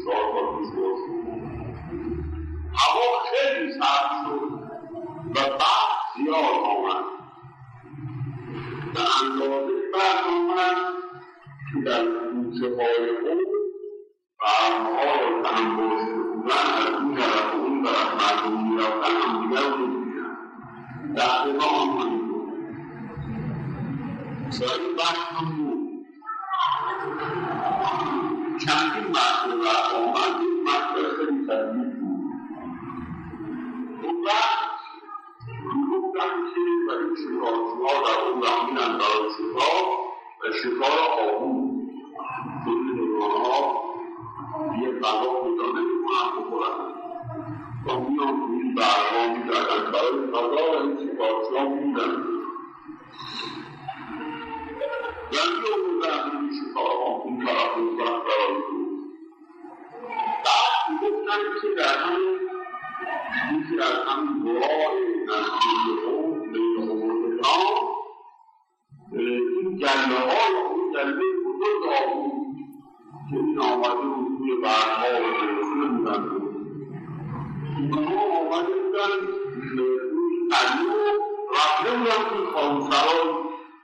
4 تا پیش هوا خیلی سرد شد و برق زیاد آمد. به اندازه برق آمد که در کوچه‌های خود برق‌ها را تنباشته بودن، از این طرف و اون طرف مردم می‌رفتن همدیگر رو می‌دیدن. دقیقا همین بود. این بخش هم بود. چندین مطلب آمد، این مطلب خیلی تدریج بود. اون وقت گفتن که برای شکارچی‌ها در اون رفتن برای شکار و شکار آهو این حیوان‌ها یه غذا پیدا نمی‌کنن بخورن و میان توی این برق‌ها می‌زدن برای غذا و این شکارچی‌ها می‌دن رنگی آوردن این شکارها این طرف و طرف برای بود. بعد گفتن که در همین یکی از همین برای نزدیک اون بین آوردگان این گله‌ها یا اون گله بزرگ آهو که این آمده بود توی برق‌ها و رسیده بودن اینها آمده بودن روی قلیه و رفته بودن توی خانسرای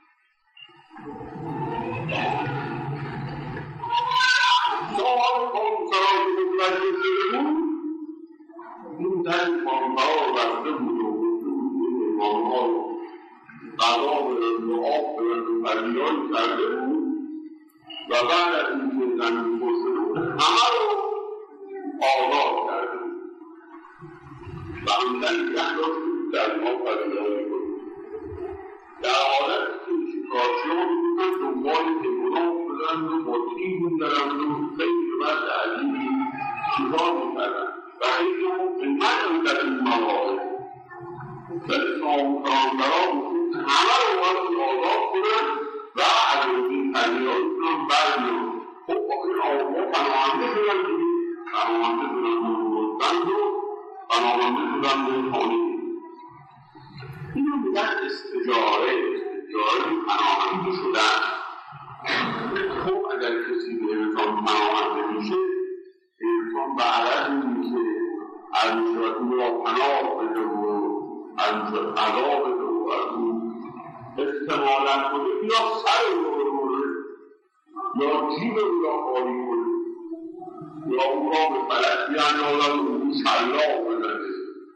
صاحب خانسرای که متوجه شده بود این در خانسرا رفته بود و گفته بود این حیوان‌ها رو غذا بدن و آب بدن و قلیه‌هایی کرده بود و بعد از این که زمین پرسده بود همه رو آزاد کرده بود و همدن نگه داشته بود در ما قلیه‌هایی بود. در حالت که شکارچی‌ها می‌بودن دنبال حیوانات بدن و با تیر می‌زدن و خیلی وقت عجیبی شکار می‌کردن و خیلی قیمت در این مواقع ولی سامان‌ها بود همه رو باید آزاد کنن و از این قلیه‌هایشون هم بردیان. خب این آقا پناهنده شدن که پناهنده شدن به بستند و پناهنده شدن به خانه. اینو میگن استجاره پناهنده شدن. خب اگر کسی به انسان پناهنده میشه انسان به عرض میشه از میشود او را پناه بده و از میشود عذاب بده و از اون استمالت کنه یا سر او رو ببره یا جیب او را خالی کنه یا او را به فلک بیاندازد و او شلاق بزنه.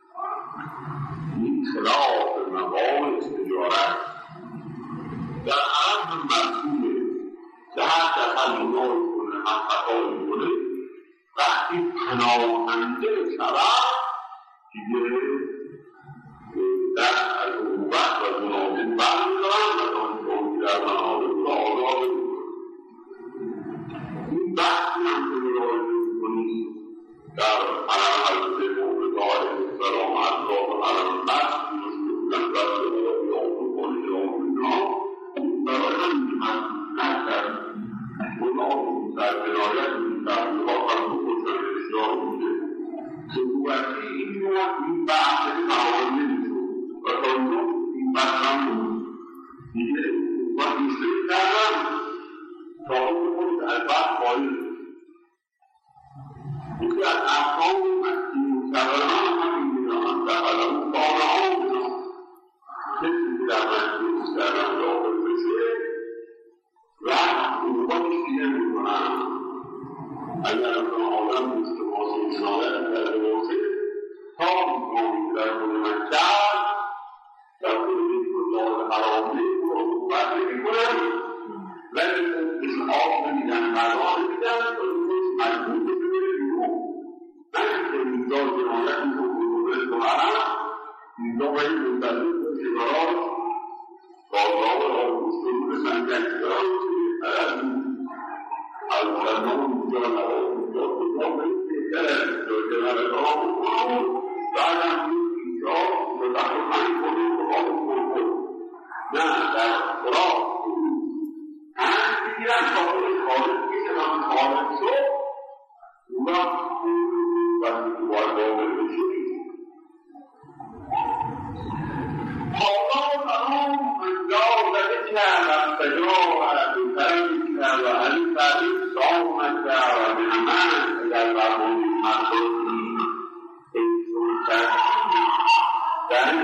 این خلاف مقام استجارت در عرب هم مرسومه که هر دفعه گناهی کنه هم خطایی کنه وقتی پناهنده شود دیگه دست از عقوبت و گناه برمی‌دارن و آنچه در منابع را آزاد می‌کنند. این بحثی هم که ملاحظه می‌کنید در حرم حضرت موعظه‌های السلام اطراف حرم بحث می‌کنند در روایات آموزگاری آموزگاه برای همین من نکرد گناه در جنایت می‌کرد و خلق خودشان اشیاء بوده که قوتی این بحث تعامل نمی‌شد و تا این بحثم بود دیگه و دوستایی کردن تا اون خود از بحث خواهید یکی از افکار این سوالان همین می‌دانند در علم کارها می‌دانند کسی که در مجلس کردن داخل بشه و خودش دیگه می‌کنند اگر اون آدم مستقاسی جنایت کرده باشه تا می‌کنید در خود من کرد در خود می‌کنید حرامی و عقوبت نمی‌کنند ولی بهش آب نمیدن غذا نمیدن و خودش مجبور بشه بره بیرون نه اینکه اینجا جنایت می‌کنه تو حرم اینجا باید منتظر باشه براش بازار را گوشتون سنگک دارم که از مسلمان اینجا نباید اینجا کجا باید بهتر از اینجا جنایت را بکنم بعد هم اینجا متخصص کنه و آب نه در خراب هم دیگرم تا خود خارج میشه هم خارج شد اون وقت وقتی تو باید باید بشید حالا تمام انجا زده کردم سجا و علیترم کرد و علی تعریف سام کرد و نعمت در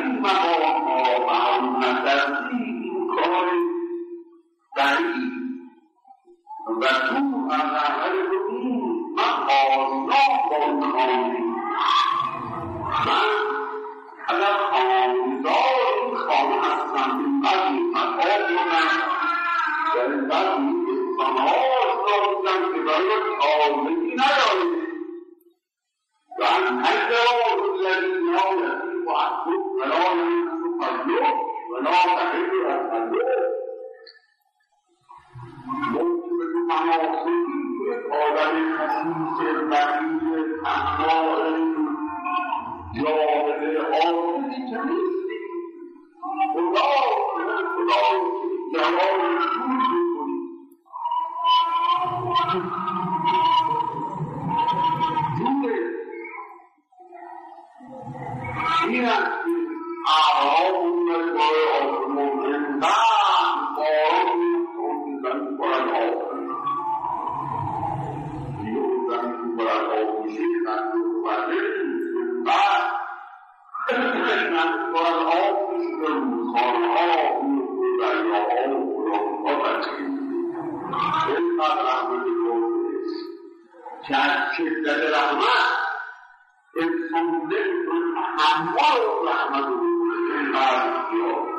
این مقام ها و هم نظرسی این کار دهی و تو از اول این من آزنا با اون خانمی من اگر خانمیدار این خانه هستم این بعضی مقام رو من در این بعضی انسان ها آزنا بودم که برای تازگی ندارید و انتظار الذین لا یصیب عنهم ولا ینقص فضله ولا تحل رحمته موجب مناصبی یک آدم خسیس بقیه تنها جاهل عاجزی که نیستی خدا جواب جور بکنی این است که اعراب نگاه آسمان زندن باران زمین برد آفرین دیگه زمین برد آفریشه نگاه برده زندن نگاه آفریشه خانها دریاها و خلاقها تشکیل اینقدر رحمت جاویدست که از شدت رحمت انسان نمیتونه تحمل رحمت رو بکنه اینقدر زیاد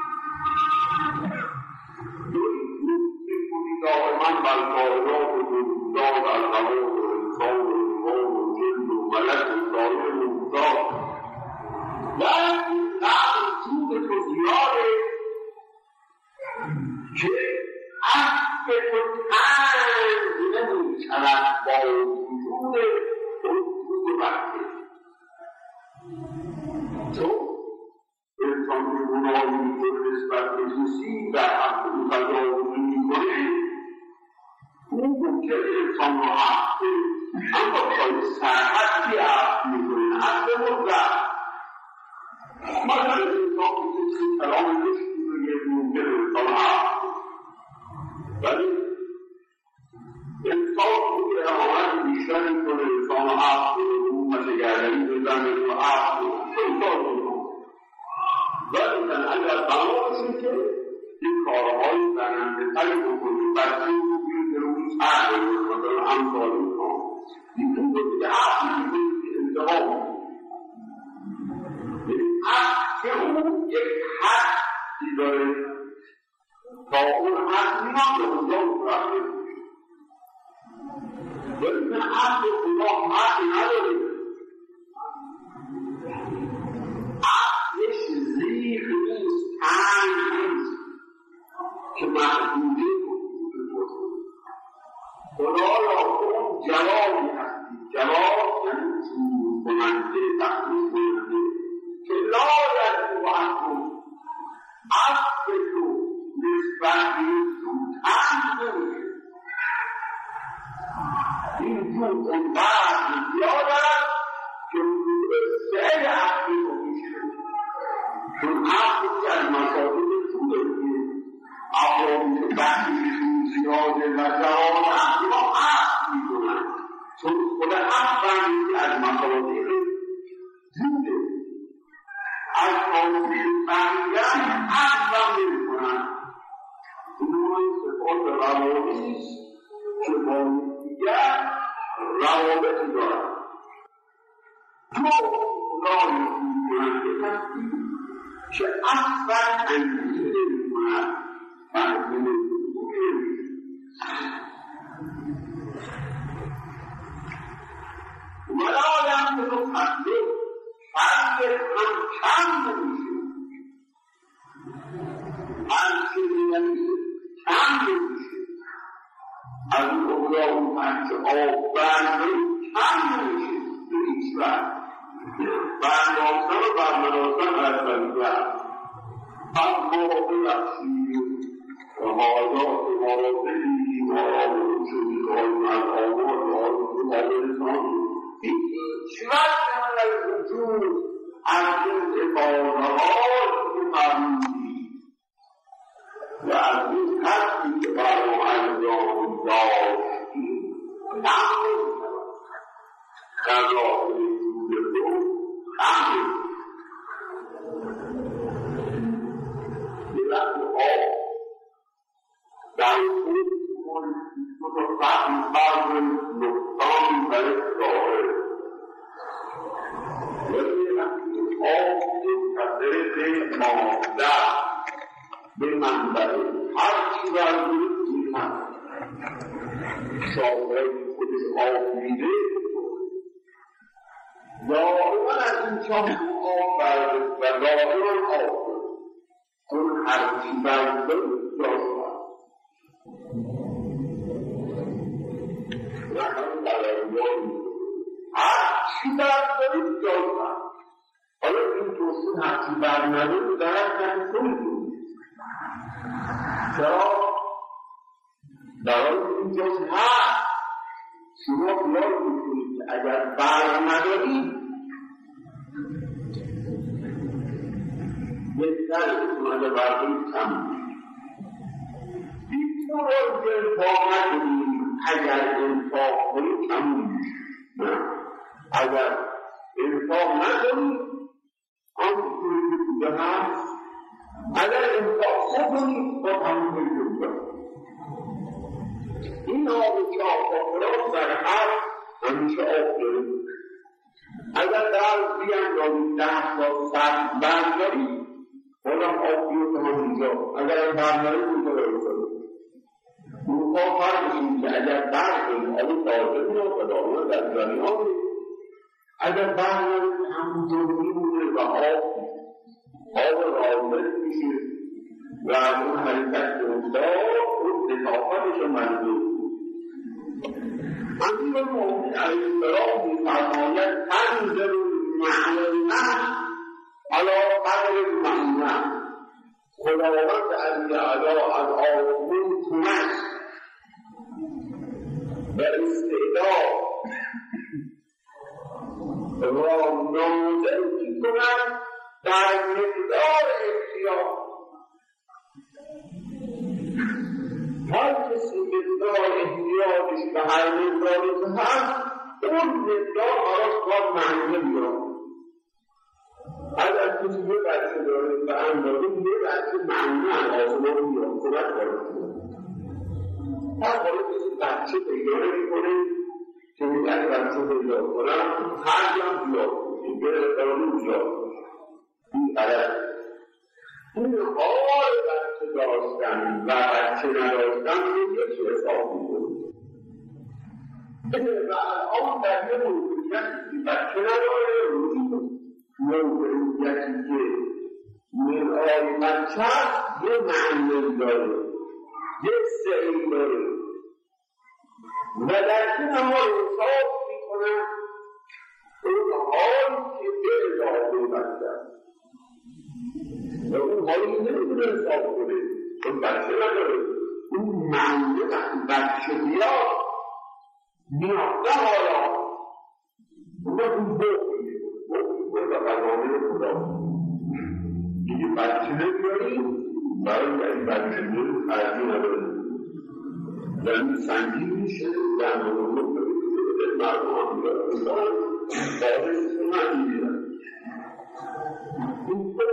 میکنی دائما بر کائنات و موجودات از زمان و انسان و حیوان و جن و ملک و سایر موجودات ولی نقل سود تو زیاده که عقل تو تنگ نمیشود با وجود وجود بخته چون انسان که گناهی که نسبت به کسی در حق او تجاوز میکنه او ممکن انسان را حق اما پای سرحدی حق میکنه حق مطلق مثلا انسان که کسی کلام نشتی بگه ممکن انسان حق ولی انسان که احامت بیشتری کنه انسان حق رو مسگردنی بزنه و حق رو انسان کنه ولی من اگر بنابرسی که این کارهای زننده تری بکنی بچه رو بیرد روی سر رو مثلا همکاری کن این رو دیگه حقی که انتقام حق که اون یک حقی داره تا اون حق میان به اونجا متوقف میشه ولی من حق خدا حقی نداره عقلش زیر نیست تنگ نیست که محدوده خدا را اون جوابی هستی جواب یعنی چون کننده تخلیص کننده که لا یجب عنهم عقل تو نسبت به تو تنگ نمیشه این جو اونقدر زیاد است که سعی عقلی رو میشه چون عقلی از مسائل توده که افرادی که بحثیشون زیاده و جواب عقلی را عقل میکنن چون خود عقلی از مسائل توده از آنوی بحثیان عقل نمیکنن اونوی صفات روانیست که با دیگر روابطی دارد تو خدای کننده هستی که اصلا انگیزه نمی کند فهمه ولا ینقص فضله فضل هم کم نمیشه هرچی نمیشه کم نمیشه از اولا اون پنچه آب برنامه کم نمیشه به هیچ وقت برنامه رو برنامه از بریده از موقع بخشی و حاجات موازهی و آمون شدی خواهیم از آمون و آمون انسان هیچ وقت من از وجود از این عبادهات که مرمونی و از این هستی که برای انجام داشتی نمون قضا وجود تو نمون بعض نقطان برای ظاهر ولی آب منتظر مادر به منبع هر چی برگرد می‌خند شاهدهای خودش آب میده دائما از این چاه آب برده و دائما آب اون هر چی برده جاشت و هم برای هر چی برده جاشت حالا این توصیل هر چی برده در کنسون چرا؟ برای این جاش هست شما بیاد بکنید که اگر بر ندارید بهتر اگر بردارید کم بیتون رو انفاق نکنید اگر انفاق کنید کم نه اگر انفاق نکنید آن کنید که بوده هست اگر انفاق کنید با همون کنید این آب چاپ در هر همیشه آب دارید اگر در بیان دارید 10 تا 100 بردارید خودم آب بیاد هم اینجا اگر بردارید اونجا برسید اون ها فرمشید که اگر بردارید آب تازه میاد و دارید در جریان اگر بردارید همونجا میمونه و آب رازد میشه و اون حرکت افتاد اون لطافتش رو منظور امیر المؤمنین علیه السلام می‌فرماید تنزل المعنى علی قدر المعنى خداوند علی اعلا از آسمان کمک و استعداد را نازل می‌کند در مقدار اختیار هر کسی مقدار احتیاجش به هر مقداری که هست اون مقدار براش باید معنی میاد اگر کسی یه بچه داره به اندازه یه بچه معنی از آسمان میاد کمک براش میاد هر حالا کسی بچه پیدا نمی‌کنه که اگر بچه پیدا کنم هر جا بیاد این به احترامی بیاد این عدد این حال بچه داشتن و بچه نداشتن این یکی حساب میکنه و الان در یه موقعیتی بچه نداره روی موقعیتی که مرآی بچه یه معنی داره یه سعی داره و در این ما حساب میکنه اون حال که به اضافه بچه و اون حالی نمیتونه حساب کنه اون بچه نداره اون معنی بچه بیاد نه حالا اون بخی و قوانین خدا دیگه بچه نمیاری برای این بچه نمی خرجی نداره و این سنگین میشه در مورد ببینید مردم هم بیاد بارش رو نمیدید این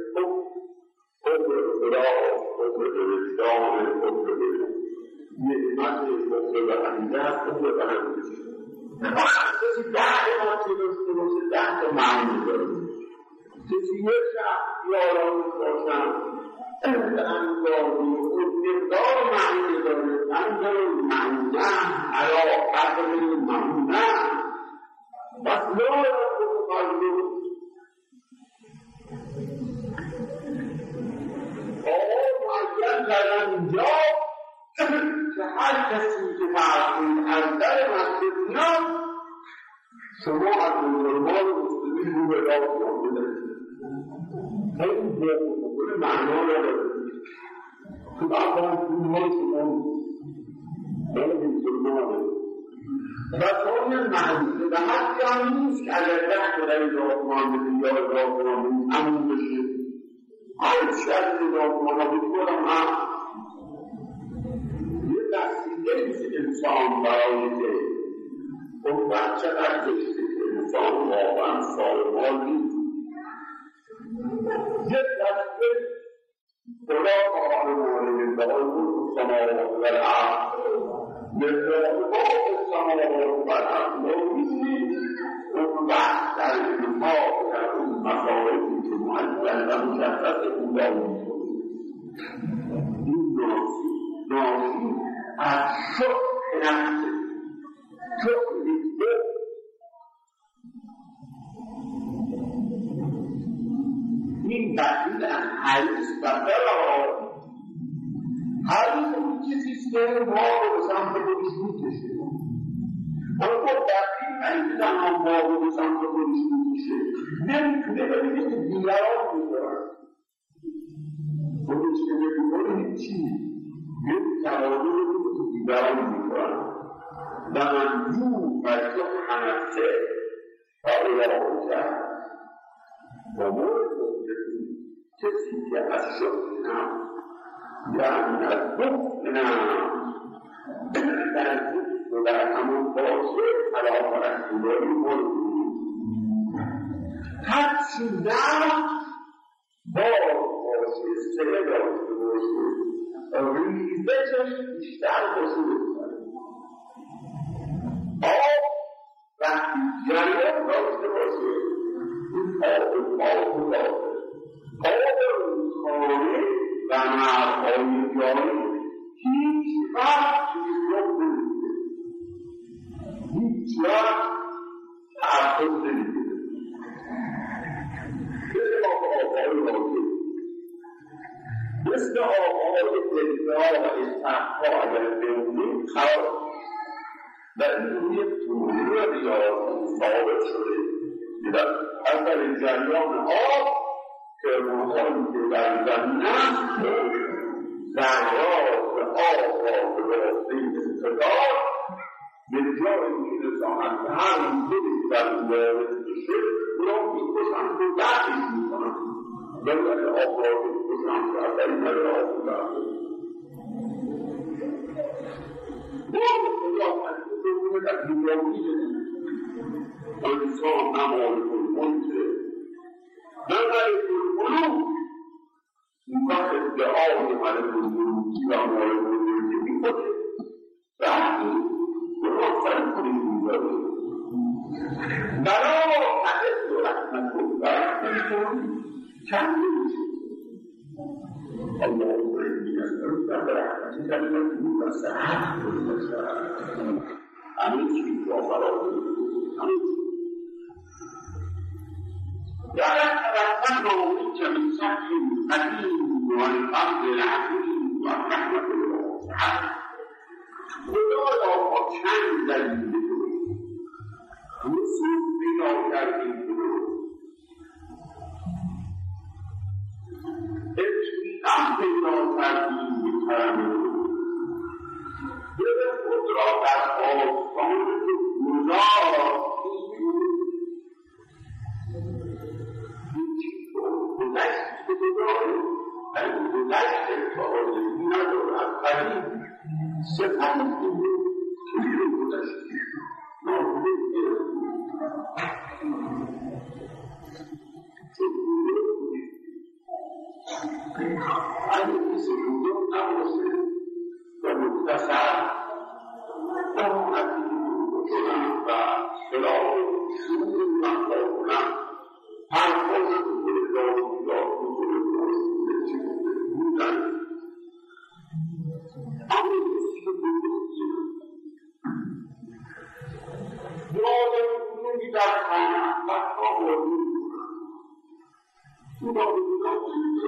خبر خدا خبر وجدان خبر نعمت خبر به حمیدت خبر به حمیدت کسی 10 ما چه داشته باشه 10 تا معنی داره کسی یه شخص یاران باشن انگاری اون مقدار معنی داره انگار معنی علا قدر معنی بس لا خود مردم معین کردن اینجا که هر کسی که معصوم از در مسجد میاد شما از مسلمان مسلمین رو به داستان بدهید خیلی بکنه معنا نداره که بعد مسلمان شما باید مسلمانه و طوری محدوده و حتی هم نیست که اگر رفت در این داستان بدید یا داستان بدید همون بشه هر شرط داستان بدید هم یه دستیده نیست انسان برای که اون وقت چقدر کشته که انسان واقعا سالمان نیست یه دسته خدا تعالی مورد برای اون سماوات و الارض لذلك السماوات والأرض اون وقت در انفاق در اون مصارفی که معدل و مشخص اون این ناشی از شکر نفسه شکر نیسته این بحثی از حریص و برای حریص اون چیزیست که ما رو به سمت خودش میکشه اما دقیق نمیدونم هم ما رو به سمت خودش میکشه نمیتونه ببینه که دیگران میکنن خودش که نمیکنه هیچی نمیتونه ببینه که دیگران میکنن و منجور و سبحانسته و ایران کرد و مورد کسی که از شکرنا یعنی از بخنا در بخن و در همون باشه علاقه رسولایی مورد هرچی نه باشه سره داشته باشه ریزشش بیشتر باشه وقتی جریان داشته باشه این آب روزخانه و مرهای جاری هیچ وقت چیزی نمیده هیچ وقت تعصب نمیده مثل آقای دلدار و استحقا اگر بمونیم خراب و این روی طوری و ریاضی ثابت شده که در اثر جریان آب که روحانی که در زمین هست ذرات آب را به واسطه استقرار به جایی میرساند که هر موجودی در وارد بشه او را میکشند و دردش میکنند بلکه آب را میکشند و اثری نداره آب برده در دیگرانی انسان نمالک الملک نمالک الملوک اون وقت ادعای ملک الملوکی و مالک الملوکی میکنه وقتی درستن کنید میداره بنا حدث و رحمت و رحمت چند میشه اللهم إني أسألك برحمتك التي وسعت كل شيء أمسك وفرض ولا تتمنوا منك من سعي قديم والأرض العظيم والرحمة الواسعة ودولا وشان دليل مسلم بلا دليل اطمینان پیدا کردیم به کرم دل خود را در آستان گذار هیچی رو گذشت بگذاره از گذشت تازگی ندارد قدیم سپس چیزی رو گذشتی نابوده اگه کسی بودم نباشه و مختصر نمونتی کنم و خلاف شروع مقدار کنم هر کسی بودم چی بودن اما کسی که بودم یادم نمی در خانه بطا بودیم اونا بودم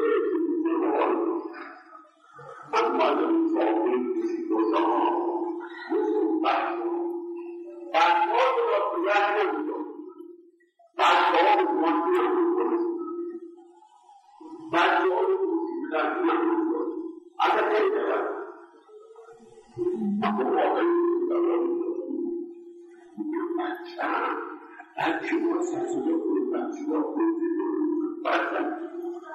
Anladım sorduğum kişi o zaman Müslüm başlıyor. Başlıyor da kıyafetiyor. Başlıyor da konuşuyor. Başlıyor da konuşuyor. Atatürk de var. Ama o da belki o sesini belki o bazen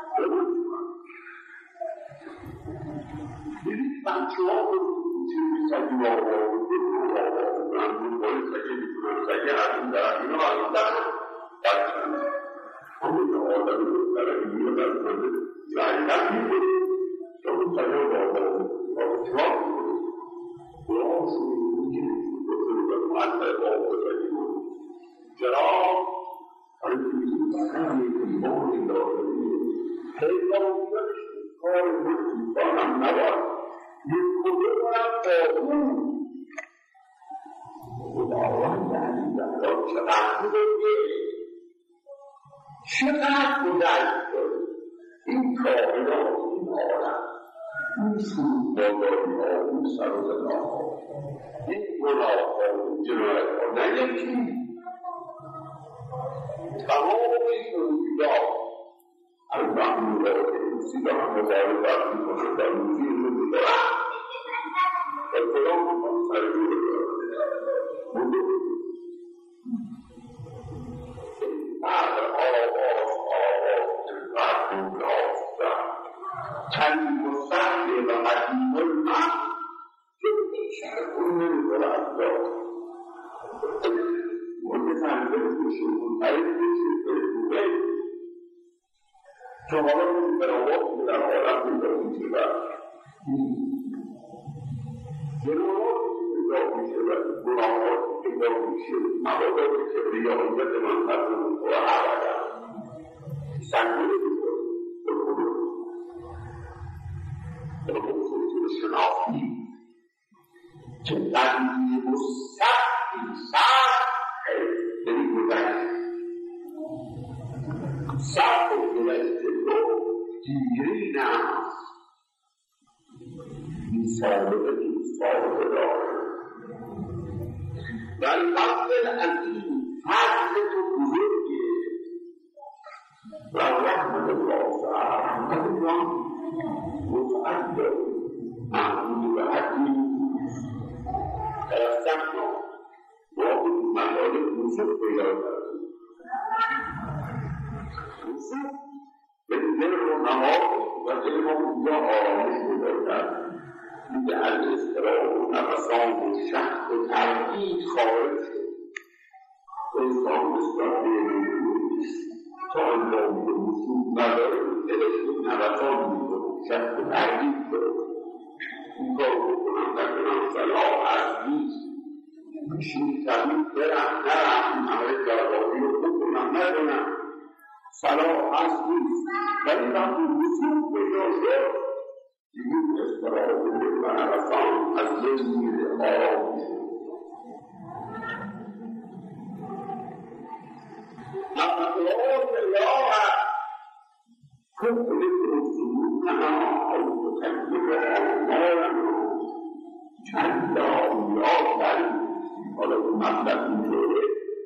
ben çoğu için sayıyor ben bunu sayarında inanılmaz başladım ama orada bir gidiyorlar yani çok sayıyor o çok آموزش کار دوستانم نباید یک کجا باید با اون خداوند عزیزم چقدر بزرگه چقدر گذشت این کائنات این عالم این سودبازاری ها این سر و صدا ها این گناه ها این جنایت ها نه یکی تمام سودیدار از محمولات سیدان مبارکت میکنه در موجود رو بدارن و کلام میکنه سر رو چند مستقل و قدیم المعد که بیشتر اون نمی‌دارد متفنده بشه منطقه بشه چون حالا این براوات در عالم پیدا میشه و جنوات پیدا میشه و گناهات پیدا میشه مبادات کبریاییت من فرمون و عبادت سنگونه شناختی که قدیم و سختی سخت خیلی گذشت سخت و گذشته رو دیگرین است این سابقه این سابقه داره ولی فضل عظیم فضل تو بزرگه و رحمت الله رحمت الله متعدد محمود و حکیم ترستم واقع مطالب وصول پیدا کرد وصول به دل رو نهاد و دل ما اونجا آرامش پیدا کرد دیگه از اضطراب و نفسان و شک و تردید خارج شد انسان مستقبل نیست تا انجام وصول نداره دلش نفسان میکنه شک و تردید داره این کار بکنم نکنم صلاح هست نیست میشینی تبید برم نرم عمل جراحی رو بکنم نکنم صلاح هست نیست ولی وقتی وصول پیدا شد دیگه اضطراب دل و نفسان از دل میره آرام شد مقدرات الله كل رسولنا أو تكذب أعمالنا چند آیات در حالا اون مطلب اینطوره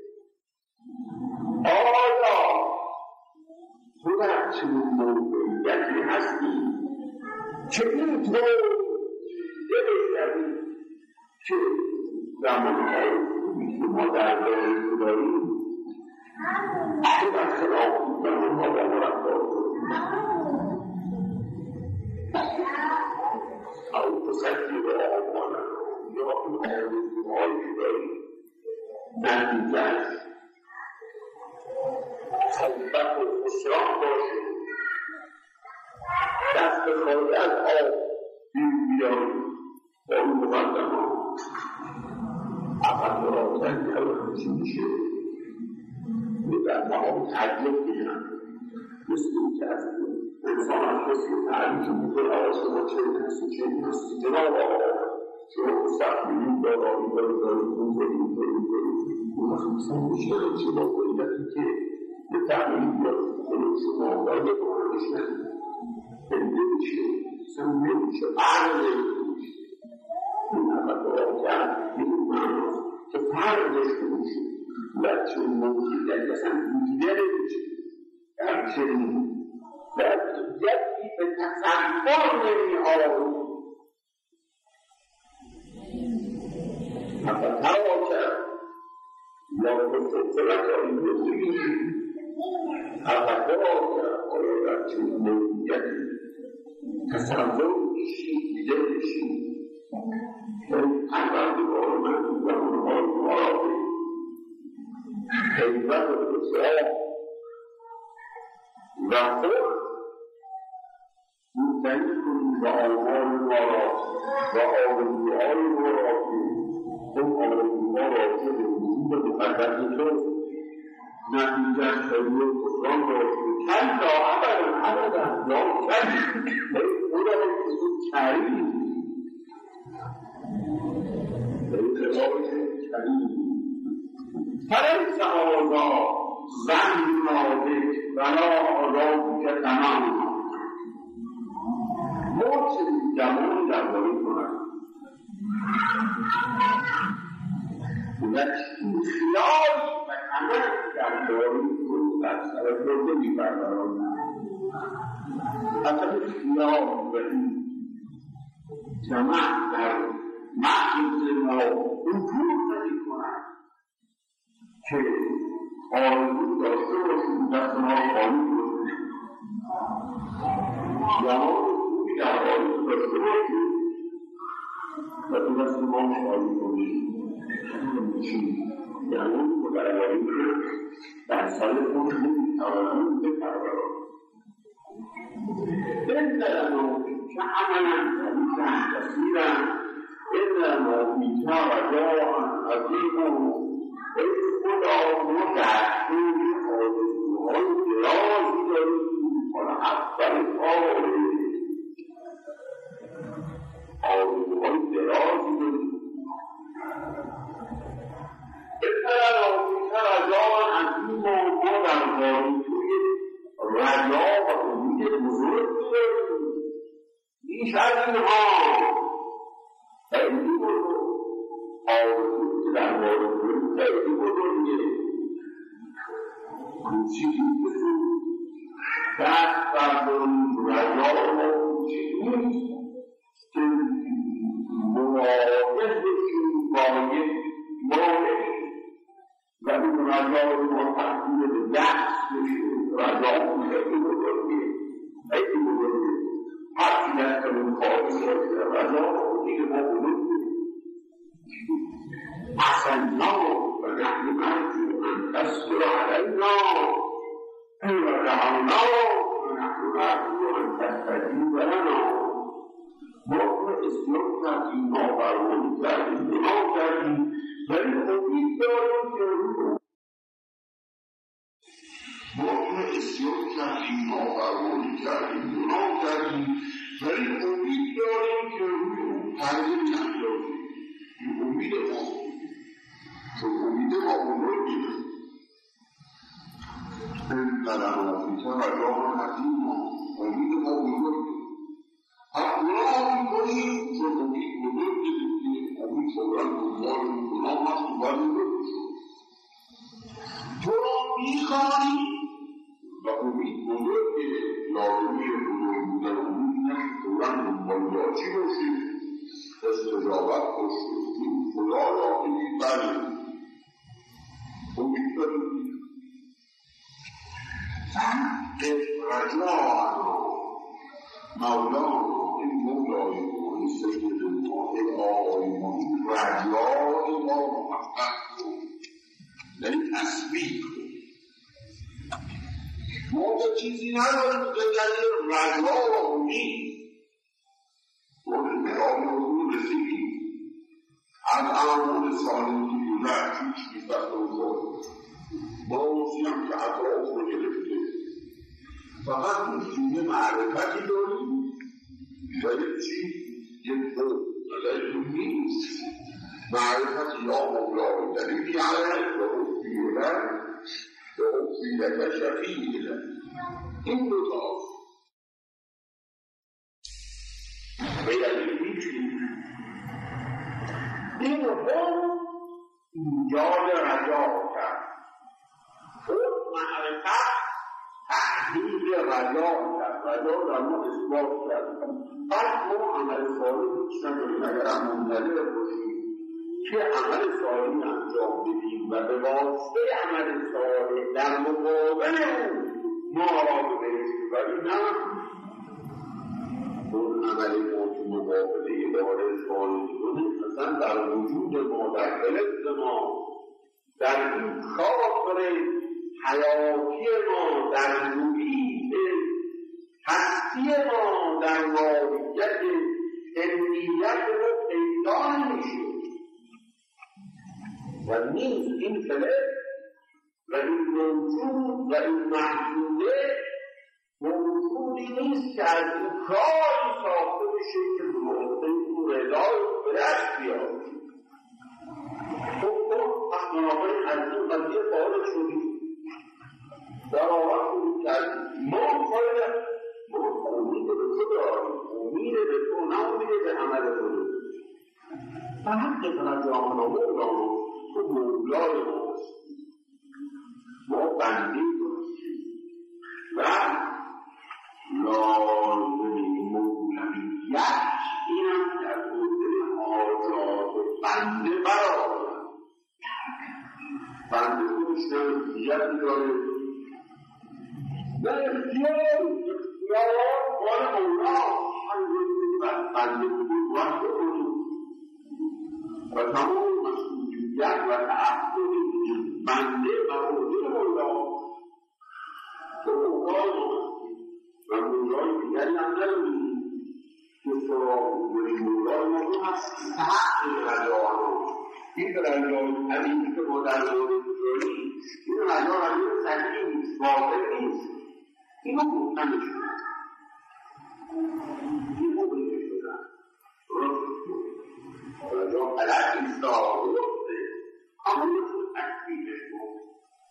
آیا تو در چنین موقعیتی هستی که اینطور دیده بشنوی که زمانهای که ما در داریم داریم تو در خلاف زمانها با مرتبط او تصدیق آمانه یا اون آرزوهایی داری نتیجهش خلبت و خسران باشه دست خواهی از آب بیاری با اون مقدم ها اقل مراتب همچی میشه در مقام تعجب میشن مثل این که از انسان هم کسی تعریف میکنه آقا شما چه هستی جناب آقا شما مستقبیلی دارایی داری اون وقت مثلا میشه شما باید که یه تعمیلی بیاد کنه شما باید بکنش نکنه نمیشه مثلا نمیشه نمیشه این همه دارا کرد این معناست که فرقش نمیشه و چون موجودیت اصلا دیده نمیشه در چنین در دیگری به تصور نمی‌آورد حتی ترا کرد یا خودت این بزرگی حتی ترا کرد آیا در چنین موجودیتی تصور میشی دیده میشی اول بار من زمانهای مرابی حیبت و بسیار و خود مستعید کنید به آمال ما را و آرزوهای ما را که اون آرزوها را که به وجود مقدس تو نتیجه شدید و خسران را که کلا ابدا یا کلی خدا بکنید کریم فلیس هذا ظن نازک ولا آرام تمام موت جمال درباره کنند و خیال و عمل درباره کنند در سر برده می‌بردارند اصلا خیال و جمع در مغز ما وجود نمی‌کند که آرزو داشته باشیم دست ما خالی باشیم جمال خوبی در آرزو داشته باشیم و تو دست ما خالی باشیم یعنی برای در سال خود نمی‌توانیم بپرورانیم إنما كعملا كثيرا إنما فيها رجاء عظيما إذ خدا متعقل والدراج والحق والدراج إنما فيها رجاء عظيما ودرجان رجا و امید بزرگ بیش از اینها خیلی بزرگ آرزو که در مورد خیلی بزرگه کوچیکی بزرگ دست بردارید رجا و کوچیکی که مواقع بشید با یک مورد و این رجا رو تبدیل به دست بشید رجا خیلی بزرگی خیلی بزرگی هرچی دست اون کاری سازده رجا دیگه ما بزرگی اصلا و نحن نرجو ان تصبر علینا و دعونا و نحن نرجو ان تستجیب لنا ما اسلام کردیم نافرمانی کردیم گناه کردیم ولی امید داریم که ما اسیان کردیم نافرمانی کردیم گناه کردیم ولی امید داریم که روی تغییر نیافتیم این امید ما چون امید ما بزرگی این درمافیتا رجا حکیم امید ما بزرگی گناه میکنیم چون امید بزرگی که امید فورا دنبال گناه هست و باید بزرگی تو را میخوانیم و امید بزرگی لازمی بزرگ بودن امید نشید فورا دنبال یاچی باشید استجابت باشید خدا را بگید بله امید دارید رجا مولانا این مولای ما این سید ما این آقای ما این رجای ما محقق کن یعنی تثبیت کن ما به چیزی نداریم که دلیل رجا و امید مورد به آمون رسیدیم از اعمال صالحی که گذشت هیچ نیست خود با موسیم که اطراف رو گرفته فقط مفهوم معرفتی داریم و یک چیز یک بود علم نیست معرفت یا مولای دلیلی علیه و حفظی لن و حفظی لک شفیعی لن این دو تاست و یعنی میتونیم این هم ایجاد رجا کرد اون معرفت تحلیل رجا کرد رجا در ما اثبات کرد بعد ما عمل صالح هیچ نداریم اگر منتظر باشیم که عمل صالح انجام بدیم و به واسطه عمل صالح در مقابل اون ما را ببرسیم ولی نه اون عمل ما که مقابله عباره صالح کنیم اصلا در وجود ما در قلب ما در این خاطر حیاتی ما در محیط هستی ما در واقعیت علمیت رو پیدا نمیشه و نیز این فلک و این موجود و این محدوده موجودی نیست که از این کاری ساخته بشه که موقع اون رضای برشت بیاد. خب از منابع از این قضیه فارغ شدیم، در آقا کنید کردیم. ما امید به تو داریم، امید به تو، نه امید به عمل تو. فقط که تنجامنا مولانا، تو مولای ماست، ما بندی داریم و لازمی مولویت اینم در دل آزاد بنده برآورد. بنده خودش نمیزیتی داره و اختیار بار مولا بنده خودش وقت کنید و تمام مسئولیت و تعهد بنده و عهده مولا تو مولای و مولای دیگری هم نداریم که سراغ مولای ما هست حق رجاء. این رجاء علیمی که ما در مورد داریم این رجاء علیمی صحیح نیست، واقع نیست. اینو گفتن شد، اینو بگه شدن رجاء غلط نیست، درسته، اما نشد تکمیلش بود.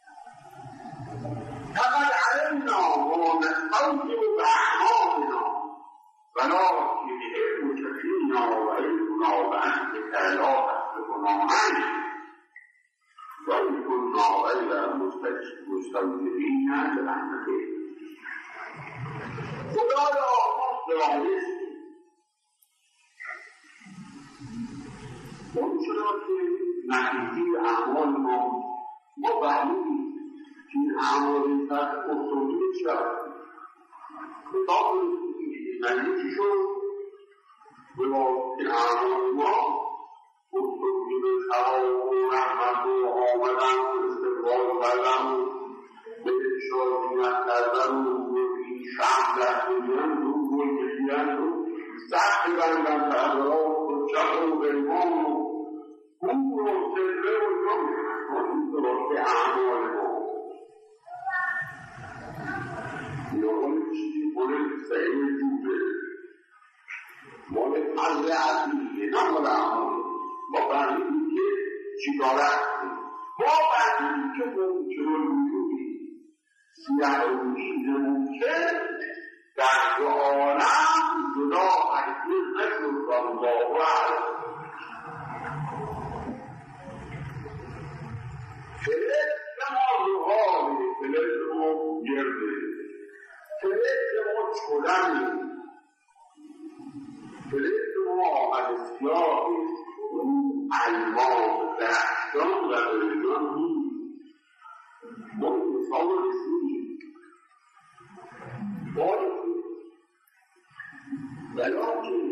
فقط علمنا و نستوجب بأعمالنا ولكن علم شفينا وعلمنا بأنك لا تسبقنا عنه وإن كنا غير مستوجبين برحمتك. خدایا ما دانستیم اون چرا که نتیجه اعمال ما بهیم که این اعمال در اصولی شد خطاب معنی چی شد؟ بما که اعمال ما اصولی به خراب و رحمت و آمدن و استقبال کردن و به اشارتیت کردن و به این شهر دست بگیرن و گل بگیرن و سخت بگیرن تحضرات و چه و غیبان و گور و سره و جمعه درست اعمال ما یه چیزی بوده سعی جوبه مال فضل عزیزه نه مال اعمال ما بردیم که چی دارد ما بردیم که ممکن وجودی سیاه روشید ممکن در دو عالم جدا هرگز نشد الله اعلم. فلک ما روحانی فلک ما گرده فلک ما چولنی فلک ما از سیاهی علمان درختان و بریدان نیست. ما مثال رسیدیم بایدیم ولیکن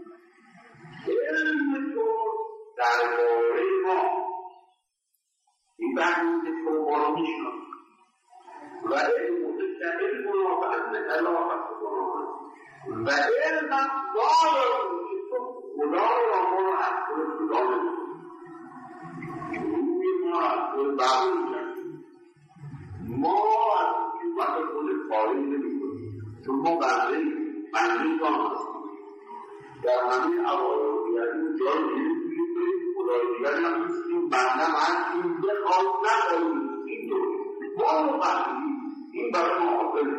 علم تو درباره ما این بحثی که تو ما رو میشنم و علم متکمل ما و انک لا تسبقنا و علم دارم که تو خدا را ما رو از خود خدا نمیدونیم روی ما از خود برمی‌گردیم ما از حکومت خود خارج نمی‌کنیم چون ما بندگان هستیم در همه اوایل جایی خدای دیگری هم نیستیم بنده هستیم بخواد نخواهیم این دو ما رو بندگیم این برای ما حاصل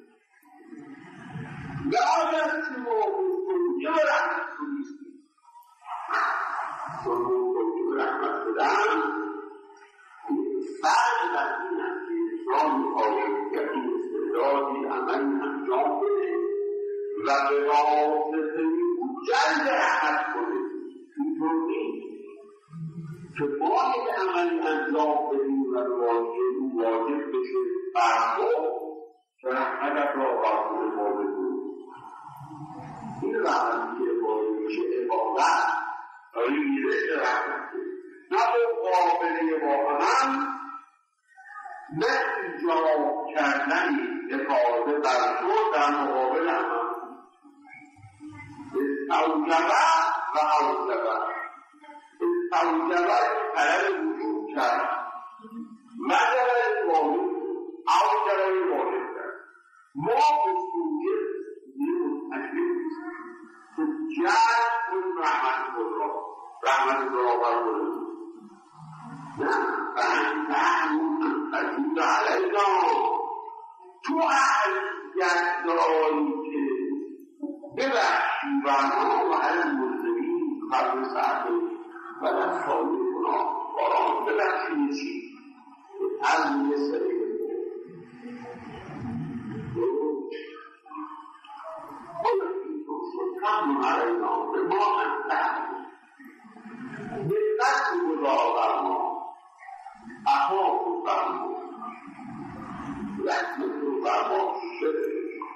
لعاجت که ما بکنیم یه رحمت کنیستیم چون ما به رحمت بدن فرق در این است که انسان آیدگری استعدادی عملی انجام بده و به واسطه جلب رحمت کنه اینطور نیست که باید عملی انجام بدیم و واجب بشه برخورد که رحمتت را قابل ما بدون. این رحمتی که باید میشه عبادت ریزش رحمتی نه به قابلی واقعا نه ایجاب کردنی افاده بر تو در مقابل عمل استوجبه و اوجبه استوجبه طلب وجود کرد مجرد واجب اوجبه واجب کرد ما به سوی رحمت برابر کنه نه فهمون علینا تو اذیت داری که ببخشی و ما و المسلمین خرم سعده و نفعالی گناه باران ببخشی چی از یه سری فهمون علینا به ما انتر به دست گذار بر ما اخاف و فهمون رحمت رو بر ما شده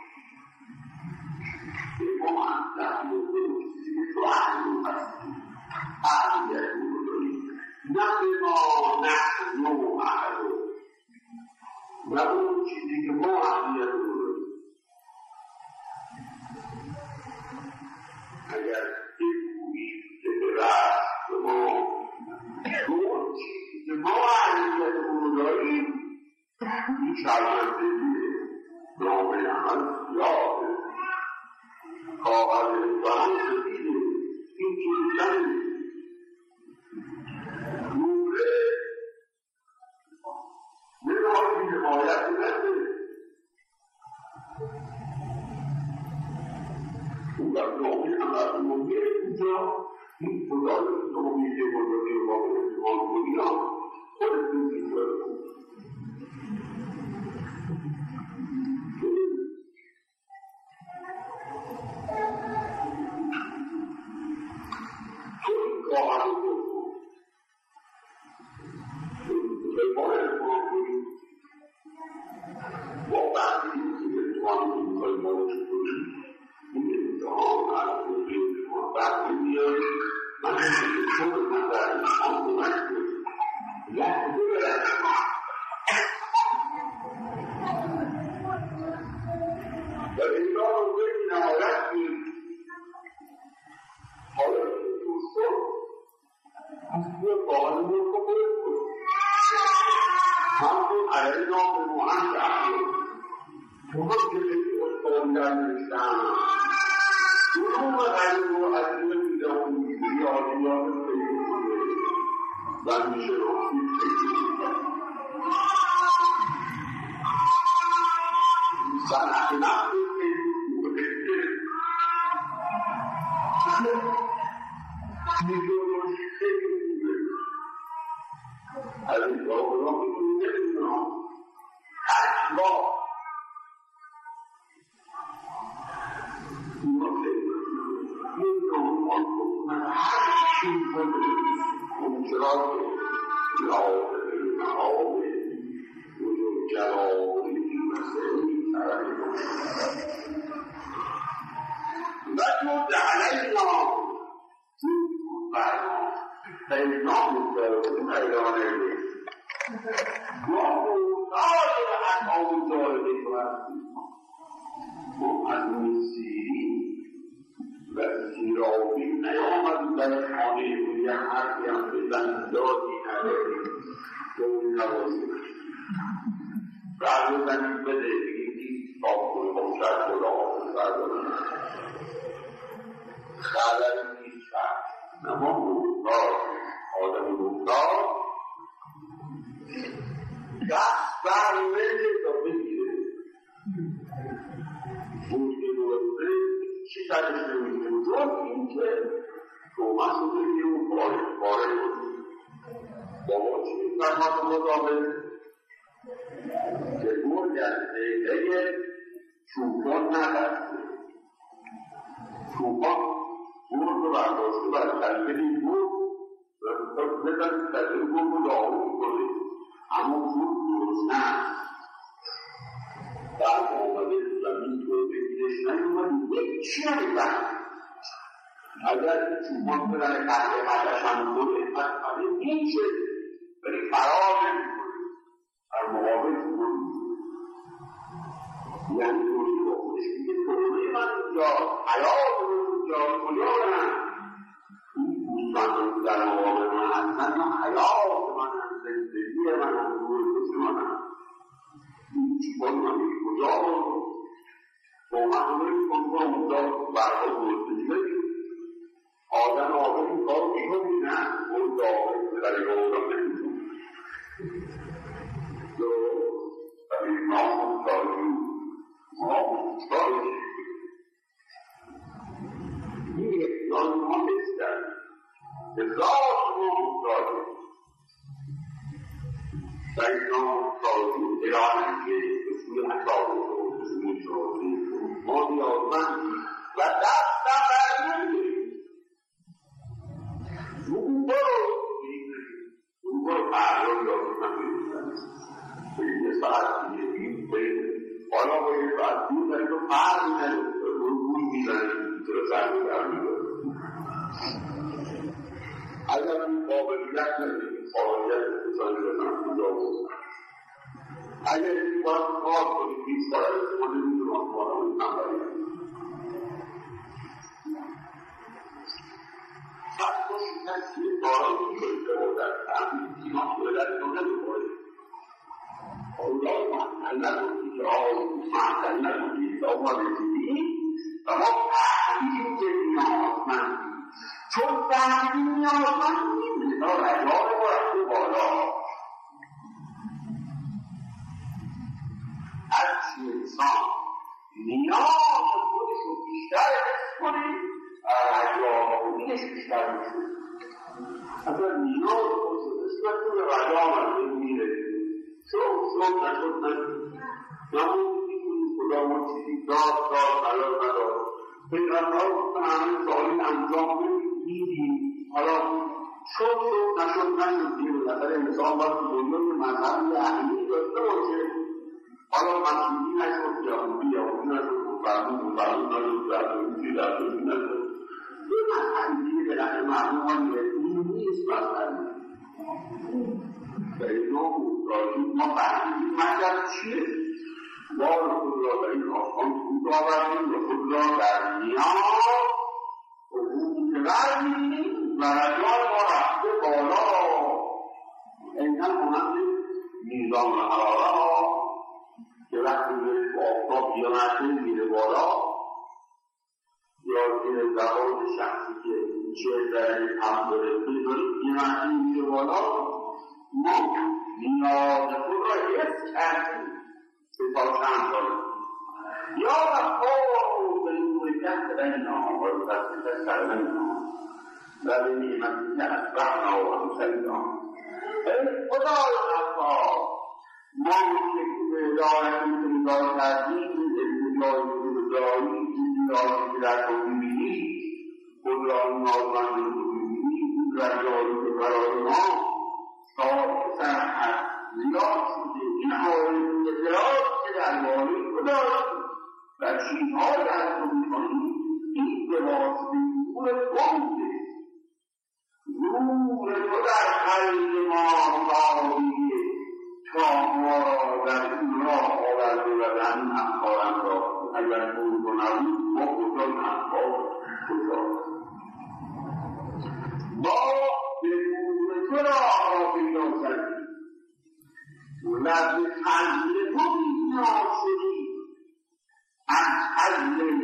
به ما انتر تو احلو هستی احلیت رو داریم نه به ما نحنو احلو نه اون چیزی که ما احلیت رو داریم اگر بگوییم که به رست به ما اون چیزی که ما احلیت رو داریم این شرمندگیه نامه عمل یاده کاغذ انسان شدیده این چیزی نوره نگاهی حمایت نده اون در نامه عمل نامه اینجا این خدای نامه بزرگی و باقی انتقال کنی ها خودتون اینجا کن آدم آدمی کار میکنی محتاج ما نیستن، هزار شما محتاجه و اینا محتاجی ارائه به سوی اطلاعی رو، به سوی شعاری رو ما نیازمندی و دستم برگردیم اون برو پردان یادتن بیرونن به یه ساعت دیگه حالا با یه ساعت دیر داری تو فرد نداره روی میزنی تو سرمی برمی اگر این قابلیت نداری خواهیت بسانی بزن کجا بزن اگر این باید کار کنی 20 سال استفاده میدونم کارم این نمبری پس باشی کسی کارا میکنی که بودن همین اینا شده رو نمیکنی خدا محتل نکنی که محتل نکنی که آقا رسیدی و ما فهمیدیم که نیازمندی چون فهمیدیم نیازمندی تا رجال ما رفته بالا هرچی انسان نیاز خودش رو بیشتر حس کنی رجالینش بیشتر میشه اگر نیاز خودش رو نسبت کنه رجال میره شروع نشد نمون میکنی خدا ما چیزی داد حلال نداد پیغمبر گفتن همه سالی انجام میدیم حالا شد نشد دیگه بالاخره انسان باید تو دنیای مذهبی اهلی داشته باشه حالا مسئولی نشد یهودی نشد فرمون نشد یه مسئله دیگه بالاخره معلوم ها این نیست مسئله در این نوع راجب ما فهمیدیم مطلب چیه بار خود را در این آسان خود آوردیم و خود را در نیاز حقوق قرار میدیم و رجال ما رفته بالا اینجا مانند میزان حراره ها که وقتی به آفتاب بیامده میره بالا یا که زبان شخصی که چه درنی هم داره بیامده میره بالا ما نیاز خود را حس کردیم تا چند داره یا وقتا به نوعیت اینا و دست سرمنا و به نعمتی که اصبحنا و همسلینا خدای نفا ما که به ادارتی که نگاه کردیم ادارتی که داریم ادارتی که در تو میبینی خود را نازمند رو میبینی این رجالی که برای ما سال سرحد زیاد شده این حالی اطلاعات که در مالی خداست و چیزها در تو میکنی این به واسطه نور بوده نور تو در قلب ما راهیه تا ما را در این راه آورده و در این افکارم را اگر نور تو نبود ما کجا افکار کجاست ما به نور تو را پیدا کردیم و به تنزیل تو بیدار شدیم از تنزیل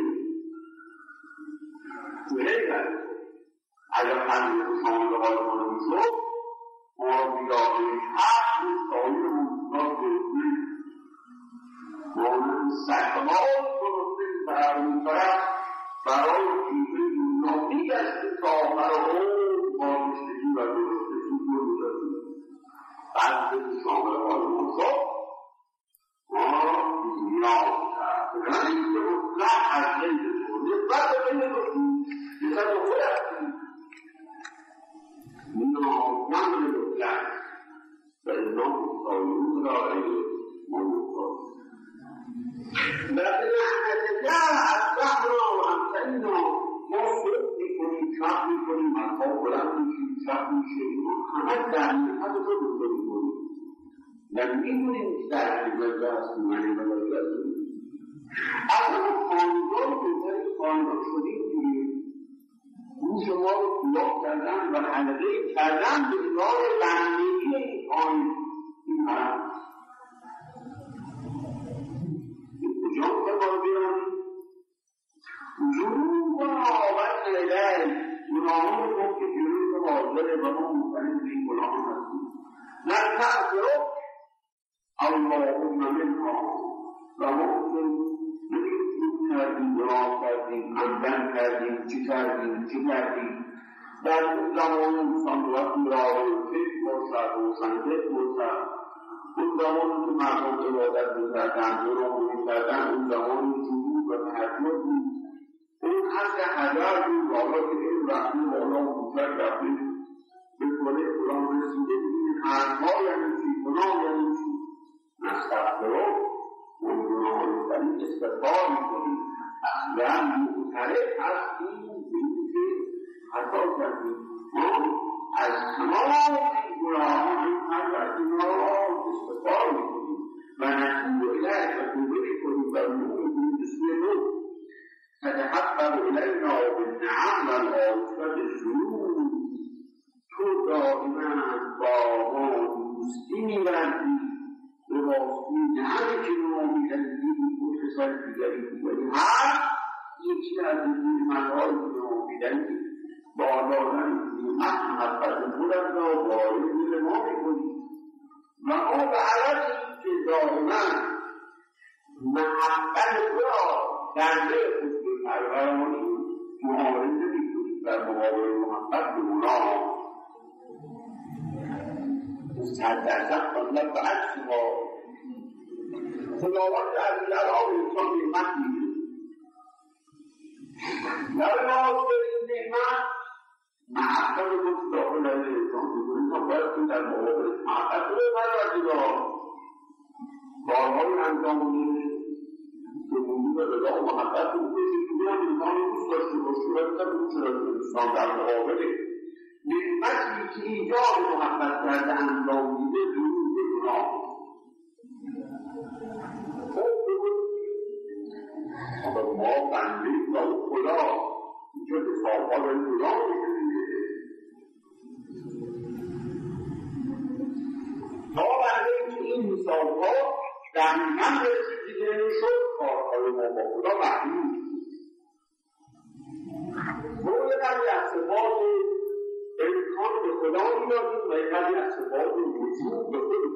تو هیگر اگر تنزیل تو شامل حال کنه میشد ما بیدار شدیم هر سایر موجودات بزرگی مانند سکمال درسته برای طرف برای چیزه دنیا میگشته تا برای بانشتگی و درستگی بودشتی بعد به شامل حال موسا ما نیاز کرد رنگ مطلق از لیل تو نسبت به لیل تو نسبت به خود هستی نیازمند مطلق و انام سایون را لیل موسا لكن احنا اصبحنا وامتلنا موصول میکنیم چاپ میکنیم مطاب بلند میشیم چاپ میشیم همه در نفت رو بزرگ میکنیم و میدونیم که در حجازه هستیم و حجازه هستیم اصلا خاندان بزرگ خاندان شدیم که روش ما رو کلاف کردن و حلقه کردن به کار بندگی این خاندان این هست کجا بکار بیرانی جنوب و آبت لیلن گناهان رو که جنوب و حاضر و ما مختلف این گناهان هستیم لن تأثرک اللهم منها و ممکن نمیتونی کردیم، گناه کردیم، عمدن کردیم، چی کردیم، چی کردیم. در اون زمان انسان وقتی راه فکر باشد و سنجد باشد، اون زمانی که مردم عبادت می‌کردن، گناه می‌کردن، اون زمانی جهود و تعجب بود. اون اصل حجر بود، حالا که این وقتی بالا بودن رفته به کنه قرآن رسیده این حرفها یعنی چی، گناه یعنی چی؟ نستغفره اون گناه می‌کنید، استغفار می‌کنید، اصلا معترف هست این که خطا کردید. از تمام این گناهان هر اینا را استغفار می‌کنید و نتوب الیه و توبه می‌کنید و نوع بسم نو تتحقق الینا بالنعم والعاطفة الجنود. تو دائما با ما دوستی می‌ورزی، به واسطه نعمی که به ما می‌دهی و کسان دیگری هر یکی از این نعمت‌هایی که به ما می‌دهی با دادن نعمت محبت خودت را وارد دل ما می‌کنی و ما به عوض اینکه دائما محبت را در دل خود بپرورانیم معارضه می‌کنیم در مقابل محبت به گناه. 100% مطلب به عکس ما خداوند عزیزالله انسان نعمت می‌ده. در واسطه این نعمت محبت رو داخل از انسان می‌کنیم تا باید که در مقابل محبت رو بپروریم کارهای انجام می‌دهیم که موجود رضا و محبت رو بکنیم که بیان انسان دوست داشته باشیم و بکنیم انسان در مقابل نعمتی که ایجاد محبت کرده انجام میده درود به گناه. خب ما بندیم با خدا اینجا که سالها به گناه میکنیم تا بندیم که این مثالها دقیقا رسیده نشد کارهای ما با خدا محدود باید از صفات امکان به خدا می‌دادیم و یک از صفات وجود به خود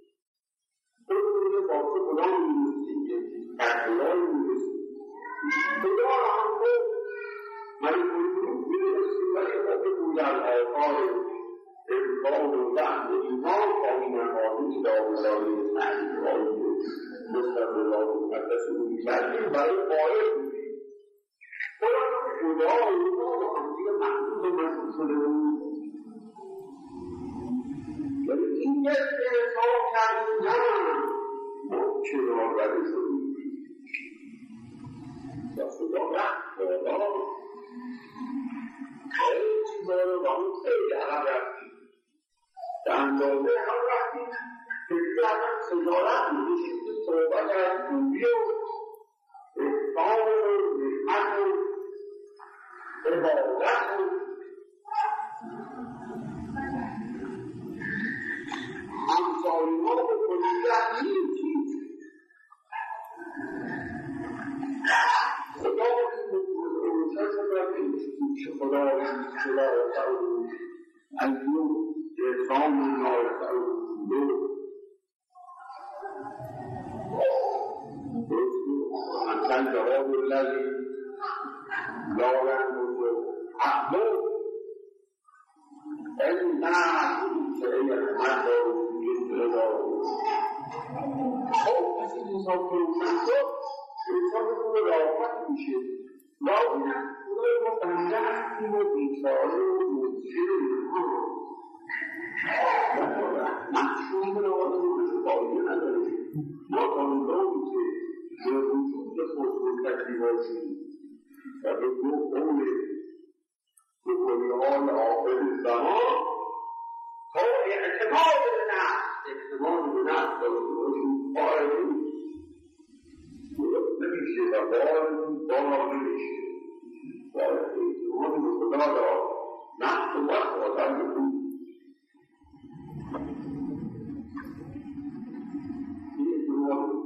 خود باعث خدا می‌رسیم که در خدا می‌رسیم خدا را هم خود ولی وجود می‌رسیم ولی خود در آثار امکان و وحد و ایمان خواهیم انهازی داغلایی تعریف‌هایی مستقلات و مقدس رو می‌کردیم برای قائل بودیم خدا و ایمان و همدیگه محدود و مشهود شده بود. این یک احسان کردیم ما کنار بده شدیم و خدا رفت بالا خیلی چیزا رو با اون خیلی هم رفتیم در اندازه هم رفتیم فکر هم سجارت میدشیم که صحبت از دوبی و احسان و نعمت و عبادت و همسایی ها به کلیت نیست خدا روشن شد که خدا از اون احسان نایسته همچنین جواب الذی لا ينبغي عقله این سریع احمد دارو یه دارو خب از این انسان که روشن شد انسان رو راحت میشه راحت رو بنده هستیم و بیچاره و مزجر مشروع رو آدم باید نداره ما تانگاهی که به وجود خود تکلی باشیم و به دو قول بکنیان آخر زمان تا اعتماد به نفس داشته باشیم قائل نمیشه و بالا نمیشه باید اعتماد به خدا را نفس و وقت آدم بکنیم این اعتماد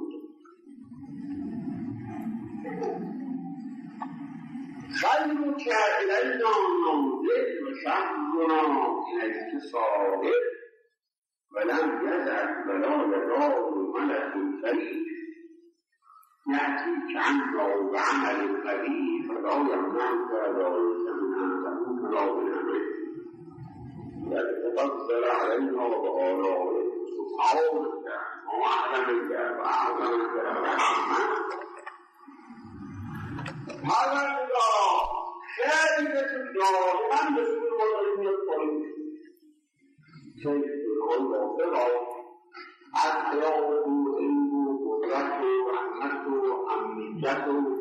خیرک الینا ناظر و شهرنا الیک صادق ولم یزل ولا یزال ملک الفریق یعنی چند را و عمل قوی خدایم من کردای زمینم زمین را بنمه تفضل علينا بآلائه سبحانك وأعلمك وأعظمك ورحمتك پروردگارا خیلی بسید دائما به سوی مطالعیت کنید خیلی خود داخل از حیات و علم و قدرت و رحمت و امنیت و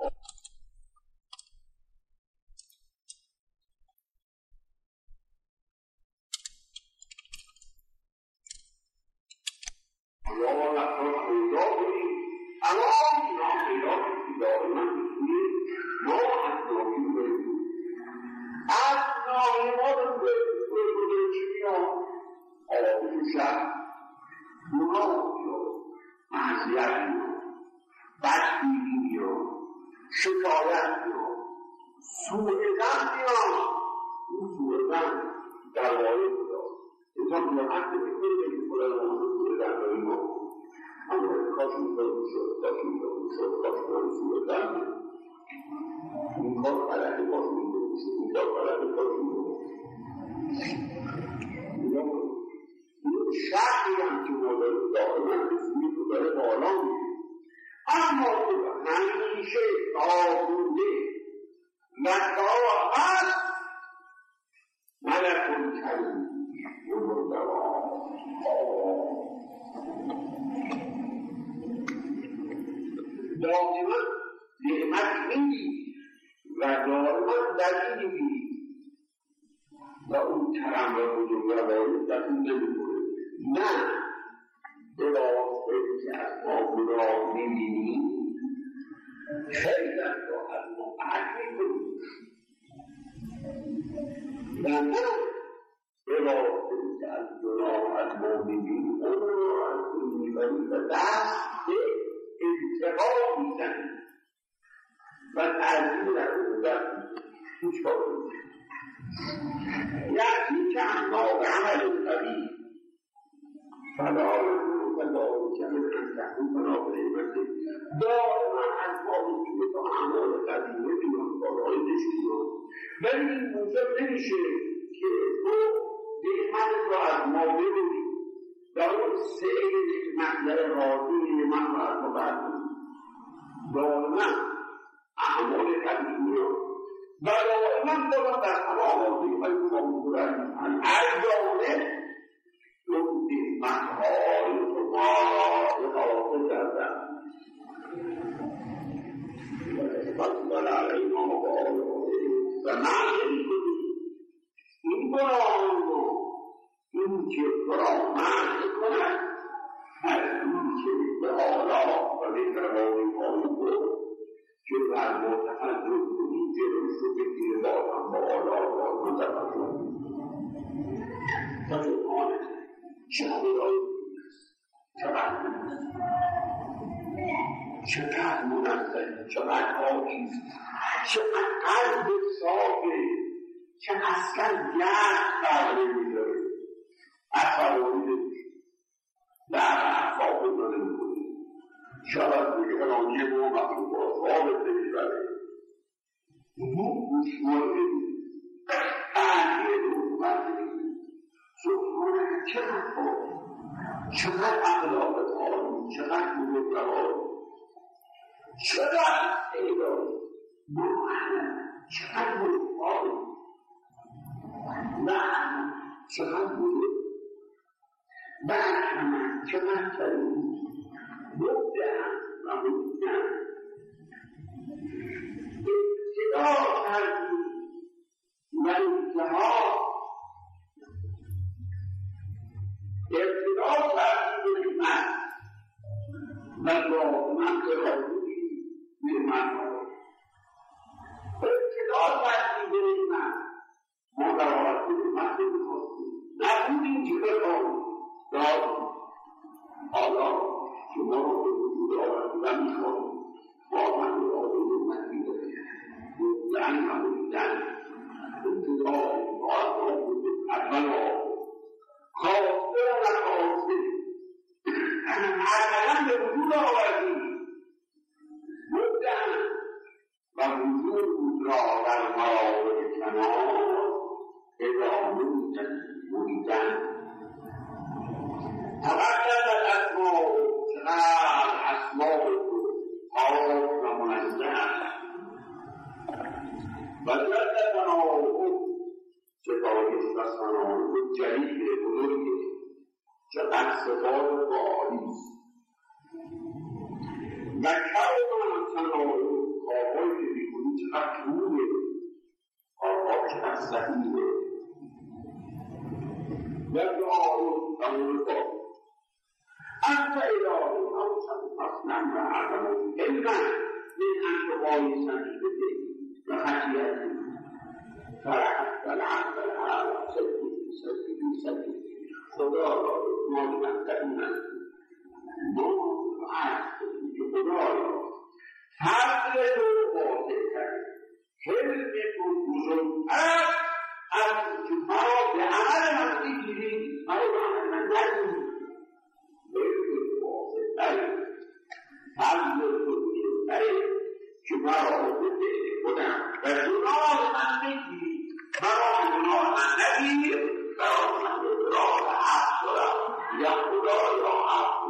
یا لحظات پیدا کنید اما اینا پیدا کنید دائما بسید ما از نامی برید از نامی ما برید چی ها آبی شد گناه یا معصیت یا بدبینی یا شکایت یا سوء ظن یا اون سوء ظن در واقع خدا انسان واقعا نمی‌کنه که خدا رو سوء ظن داریم اما کاش می‌کنم سوء ظن این کار غلطه باش می‌کنه این کار غلطه باش می‌کنه شرطی هم که ما داریم دائما بسید رو داره بالا می‌کنه اما همیشه آبوده و تا هست ملکون کریم دائما نعمت می‌گی و دائما دلیل می‌گی و اون کرم و بزرگواری دلیل نمی‌کنه نه به واسطه که از ما گناه می‌بینیم خیلی از ما از ما عد می‌کنیم و نه به واسطه که از گناه از ما می‌بینیم اون رو از اون می‌بریم و دست به انتقام می‌زنیم و ترجیح نداریم در هیچ کار کنیم یعنی که اما به عمل قوی فلا فلا که من انتقام فلا بنیمته دائما از ما می‌تونه تا اعمال قوی نمی‌دونم بالای نشونم ولی این موجب نمیشه که تو نعمت را از ما ببینی و اون سعی مطلع راضی نعمت را از ما بردیم دائما اعمال قوی میاد و دائما خودم در تمام آزیهای ما می‌کنم هر جانب اون نعمت‌های شما اضافه کردن تفضل علینا بآلائه و معنی کنید این گناهان رو این که را معنی کند از این که به آلا و ذکرهای خانون که در متحضر کنید جلوش رو بگیره بازم با آلا و متحضر کنید تفضل چقدر چقدر منظر چقدر آقیز چقدر قلب صافه چه اصلا گرد قراره میداره اصلاحی نمیشه در احفاظ داره میکنه شاید بگه رانیه ما مخلوق آسابت نمیبره گوشمانه نمیده قرنیه نمیده سبحانه چقدر آقی چقدر اخلاقت آقی چقدر بزرگوار چقدر ایداری چقدر بزرگوار نه چقدر بزرگ برحمت چقدر کریم مبدعن و مبدعن ابتدا کردیم و انتها ابتدا کردیم نعمت و دائما ارادی نعمت ها ابتدا کردیم نعمت ما در حالت نعمت نمیخواستیم نبودیم که بخواهیم داریم حالا شما رو به وجود آوردیم و میخواهیم واقعا اراده نعمت میداریم یعنی همونیدن ابتدا اول خواسته و نخواسته عملا به وجود آوردیم باید در تناول ستایش و ثنا جلیل بزرگی چقدر صفات عالیست و کرم تناول کارهایی که می‌کنی چقدر خوبه، کارها چقدر صحیحه و دعا تمام کار انت الهی اوصل اصلا و عظم علما من انتقال سنجده و خشیت فرحت و العقل العالم سجدی خدا را مادمت کنن ما عرض که خدا را فضل تو واضح کرد حلم تو بزرگتر از که مرا به عمل من بگیرید مرا به عمل من نگیرید فضل تو بزرگتره که مرا به خودم و گناه من بگیرید مرا به گناه من نگیرید برای من به راه حق دارم یا خدا یا حق